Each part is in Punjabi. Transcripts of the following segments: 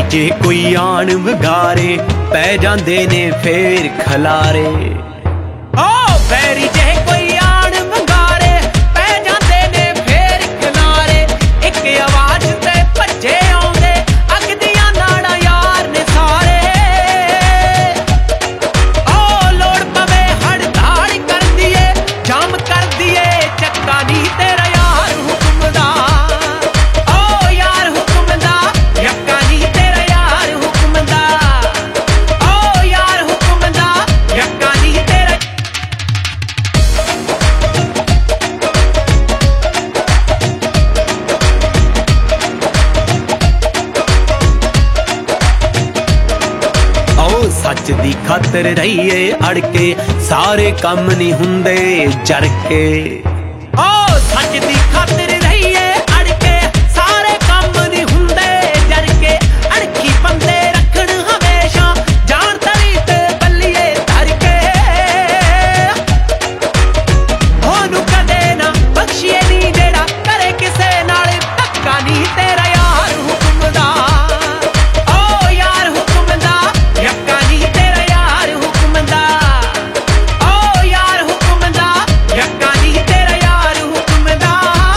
ਜੇ ਕੋਈ ਆਣ ਵਗਾਰੇ ਪੈ ਜਾਂਦੇ ਨੇ ਫੇਰ ਖਲਾਰੇ। ਓ ਵੈਰੀ ਜੇ ਕੋਈ ਆਣ ਵਗਾਰੇ ਪੈ ਜਾਂਦੇ ਨੇ ਫੇਰ ਖਲਾਰੇ। ਇੱਕ ਆਵਾਜ਼ ਤੇ ਭੱਜੇ ਆਉਂਦੇ ਅੱਗ ਦੀਆਂ ਨਾੜਾਂ ਯਾਰ ਨੇ ਸਾਰੇ। ਓ ਲੋੜ ਪਵੇ ਹੜਤਾਲ ਕਰ ਦੀਏ ਜਾਮ ਕਰ ਦੀਏ ਚੱਕਾ ਨੀ ਤੇਰਾ ਯਾਰ ਹੁਕਮ ਦਾ। ਓ ਯਾਰ ਹੁਕਮ ਦਾ ਯੱਕਾ ਨੀ ਤੇਰਾ ਯਾਰ ਹੁਕਮ ਦਾ। ਓ ਯਾਰ ਹੁਕਮ ਦਾ ਯੱਕਾ ਨੀ ਤੇਰਾ। ਓ ਸੱਚ ਦੀ ਖਾਤਰ ਰਹੀਏ ਅੜ ਕੇ ਸਾਰੇ ਕੰਮ ਨਹੀਂ ਹੁੰਦੇ ਜਰ ਕੇ। ਓ ਸੱਚ ਦੀ ਖਾਤਰ ਰਹੀਏ ਅੜ ਕੇ ਸਾਰੇ ਕੰਮ ਨਹੀਂ ਹੁੰਦੇ ਜਰ ਕੇ। ਅੜਖੀ ਬੰਦੇ ਰੱਖਣ ਹਮੇਸ਼ਾ ਜਾਨ ਤਲੀ ਤੇ ਬੱਲੀਏ ਧਰ ਕੇ। ਉਹਨੂੰ ਕਦੇ ਨਾ ਬਖਸ਼ੀਏ ਨੀ ਜਿਹੜਾ ਕਰੇ ਕਿਸੇ ਨਾਲ ਧੱਕਾ ਨੀ ਤੇਰਾ ਯਾਰ ਹੁਕਮ ਦਾ। ਓ ਯਾਰ ਹੁਕਮ ਦਾ ਯੱਕਾ ਨੀ ਤੇਰਾ ਯਾਰ ਹੁਕਮ ਦਾ। ਓ ਯਾਰ ਹੁਕਮ ਦਾ ਯੱਕਾ ਨੀ ਤੇਰਾ ਯਾਰ ਹੁਕਮ ਦਾ।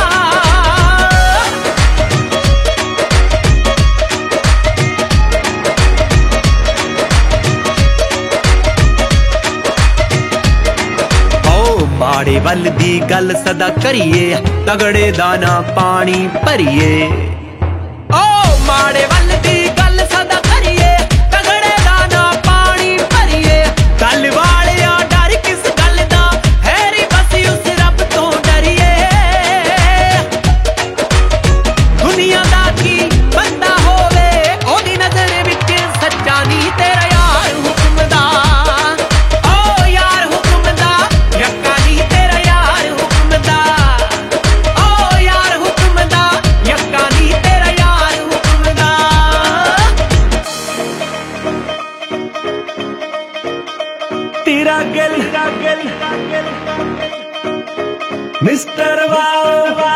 ਓ ਮਾੜੇ ਵੱਲ ਦੀ ਗੱਲ ਸਦਾ ਕਰੀਏ ਤਗੜੇ ਦਾ ਨਾ ਪਾਣੀ ਭਰੀਏ। ਓ ਮਾੜੇ ਵੱਲ ਦੀ ਗੱਲ ਸਦਾ ਕਰੀਏ ਤਗੜੇ ਦਾ ਨਾ ਪਾਣੀ ਭਰੀਏ। ਗੱਲ ਵਾਲਿਆ ਡਰ ਕਿਸ ਗੱਲ ਦਾ ਹੈਰੀ ਬਸ ਉਸ ਰੱਬ ਤੋਂ ਡਰੀਏ। ਦੁਨੀਆ ਦਾ ਕੀ ਬੰਦਾ ਹੋਵੇ ਉਹਦੀ ਨਜ਼ਰ ਵਿੱਚ ਸੱਚਾ ਨੀ ਤੇਰਾ ਯਾਰ ਹੁਕਮ ਦਾ। ਓ ਯਾਰ ਹੁਕਮ ਦਾ ਯੱਕਾ ਨੀ ਤੇਰਾ ਯਾਰ ਹੁਕਮ ਦਾ। ਓ ਯਾਰ ਹੁਕਮ ਦਾ ਯੱਕਾ ਨੀ ਤੇਰਾ ਯਾਰ ਹੁਕਮ ਦਾ। ਤੇਰਾ ਗਿਲ ਮਿਸਟਰ ਵਾਓ।